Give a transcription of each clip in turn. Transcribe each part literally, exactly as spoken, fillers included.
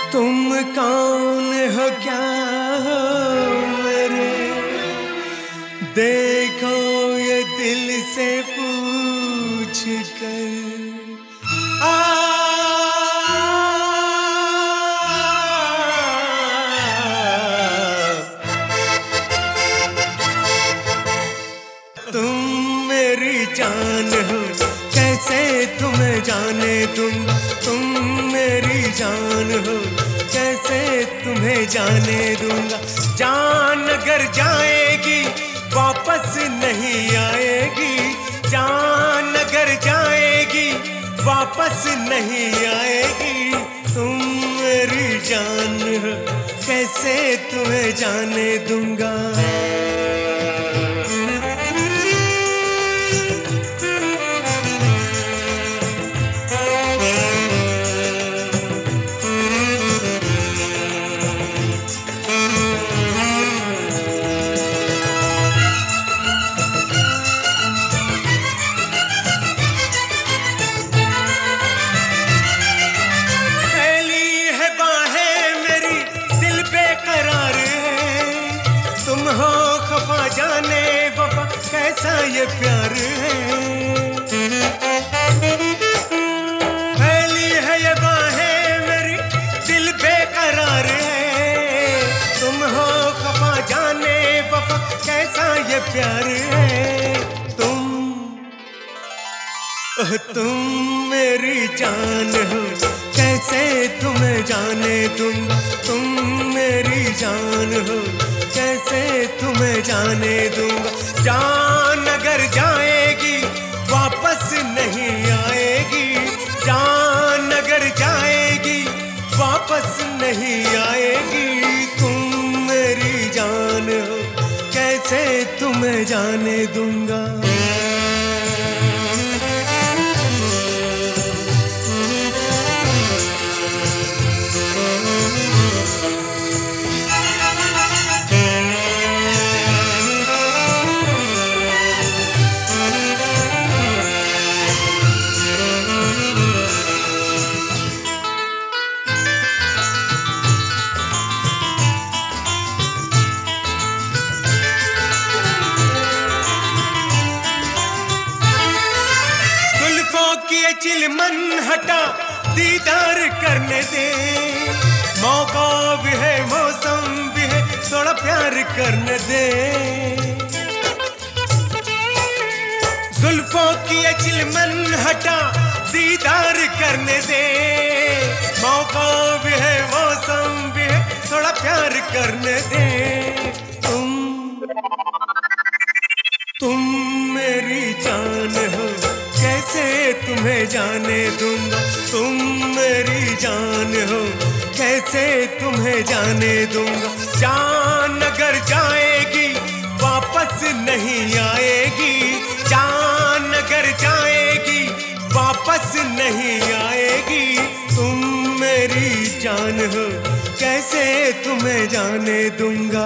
तुम कौन हो क्या हो मेरे, देखो ये दिल से पूछ कर। आ तुम मेरी जान हो, कैसे तुम्हें जाने दूंगा। तुम मेरी जान हो, कैसे तुम्हें जाने दूंगा। जान अगर जाएगी वापस नहीं आएगी, जान अगर जाएगी वापस नहीं आएगी। तुम मेरी जान हो, कैसे तुम्हें जाने दूंगा। जाने वफा कैसा ये प्यार है, फैली है ये बाहें मेरी दिल बेकरार है। तुम हो खफा जाने वफा कैसा ये प्यार है। तुम ओह तुम मेरी जान हो, कैसे तुम्हें जाने दूंगा। तुम मेरी जान हो, कैसे तुम्हें जाने दूंगा। जान अगर जाएगी वापस नहीं आएगी, जान अगर जाएगी वापस नहीं आएगी। तुम मेरी जान हो, कैसे तुम्हें जाने दूंगा। ये चिलमन हटा दीदार करने दे, मौका भी है मौसम भी है थोड़ा प्यार करने दे। जुल्फों की ये चिलमन हटा दीदार करने दे, मौका भी है मौसम भी है थोड़ा प्यार करने दे। तुम तुम मेरी जान हो, कैसे तुम्हें जाने दूंगा। तुम मेरी जान हो, कैसे तुम्हें जाने दूंगा। जान अगर जाएगी वापस नहीं आएगी, जान अगर जाएगी वापस नहीं आएगी। तुम मेरी जान हो, कैसे तुम्हें जाने दूंगा।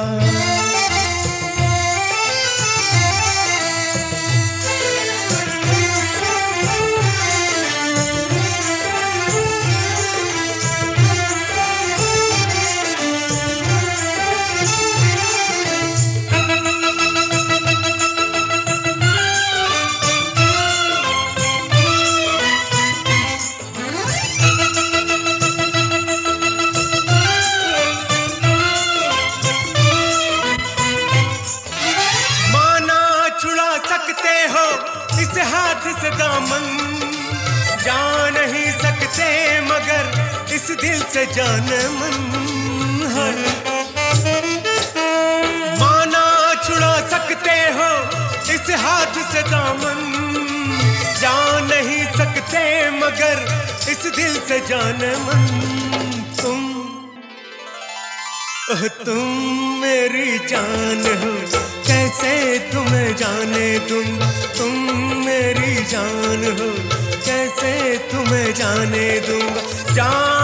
इस हाथ से दामन जा नहीं सकते, मगर इस दिल से जान मन हर माना छुड़ा सकते हो। इस हाथ से दामन जा नहीं सकते, मगर इस दिल से जान मन। तुम ओह तुम मेरी जान हो, कैसे तुम्हें जाने दूंगा। तुम मेरी जान हो, कैसे तुम्हें जाने दूंगा। जान